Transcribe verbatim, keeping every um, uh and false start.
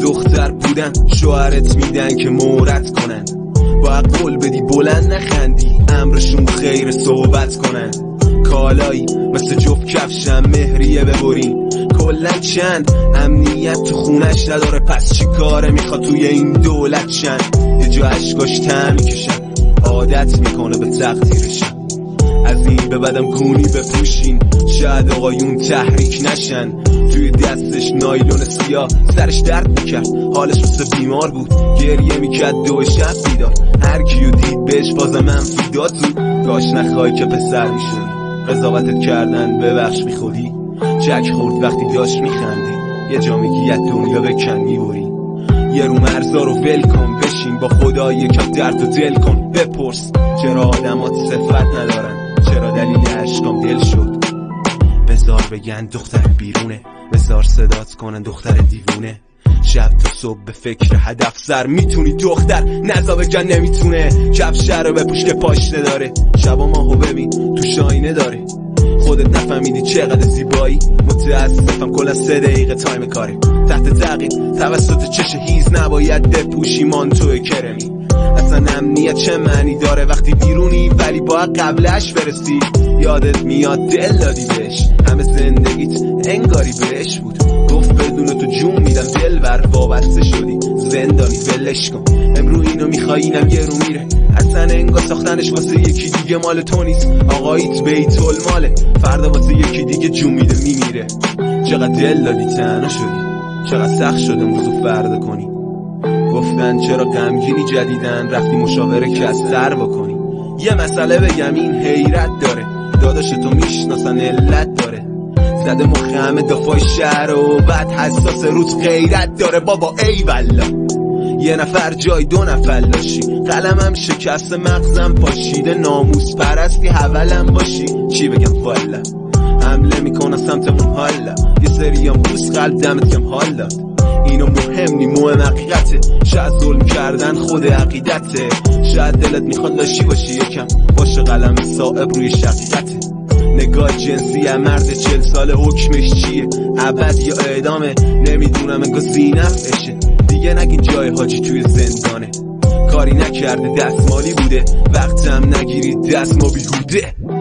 دختر بودن شوهرت میدن که مورد کنن، باید قول بدی بلند نخندی امرشون خیر صحبت کنن. کالایی مثل جفت کفشم مهریه ببرین، کلن چند امنیت تو خونش نداره، پس چی کاره میخواد توی این دولت شن؟ یه جا عشقاش تن میکشن عادت میکنه به تقدیرشن، از این به بعدم گونی بپوشین شاید آقایون تحریک نشن. توی دستش نایلون سیاه سرش درد میکرد، حالش مثل بیمار بود، گریه میکرد دو شب بیدار، هر کیو دید بهش باز منفی داد زود. داشت نخوای که پسر میشونی قضاوتت کردن ببخش بی خودی، جک خورد وقتی داشت میخندی یه جا میگی یه دنیا بکن میبری. یه رو مرزا رو ول کن بشین با خدا یکم درد و دل کن، بپرس چرا آدمات صفت ندارن، چرا دلیل عشقام دل شد. بزار بگن دختر بیرونه، بزار صدات کنن دختر دیوونه، شب تا صبح به فکر هدف سر میتونی دختر نزا بگن نمیتونه. کفشه رو بپوش که پاشنه داره، شبا ماهو ببین تو شاینه داره، خودت نفهمیدی چقدر زیبایی، متاسفم کلا سه دقیقه تایم کاره. تحت تعقیب توسط چش هیز نباید بپوشی مانتو کرمی، اصلا امنیت چه معنی داره وقتی بیرونی ولی باید قبلش برسی. یادت میاد دل دادی بهش، همه زندگیت انگاری بهش بود، گفت بدون تو جون میدم دلبر، وابسته شدی زندانی ولش کن. امرو اینو میخوای اینم یه رو میره، اصلا انگار ساختنش واسه یکی دیگه مال تو نیست، آقاییت بیت الماله، فردا واسه یکی دیگه جون میده میمیره. چقدر دل دادی تنها شدی، چقدر سخت شده موضوع فردا کنی، گفتن چرا غمگینی جدیدن رفتی مشاوره که از سر بکنی. یه مسئله بگم این حیرت داره، داداش تو میشناسن علت داره، زده مخ همه دفاع شهر و بعد حساس روز غیرت داره. بابا ای والله یه نفر جای دو نفر لاشی، قلمم شکست مغزم پاشیده، ناموس پرستی حولم باشی، چی بگم والا حمله میکنه سمت اون حالا، یه سریم بوس قلب دمت کم حال داد. اینو مهم نی مهم حقیقته، شاید ظلم کردن خود عقیدته، شاید دلت میخواد لاشی باشی یکم باشه قلم صاحب روی شقیقته. نگاه جنسی مرد چل ساله حکمش چیه، ابد یا اعدامه نمیدونم انگار زینفشه، دیگه نگین جای حاجی توی زندانه، کاری نکرده دستمالی بوده، وقتم نگیرید دست ما بیهوده.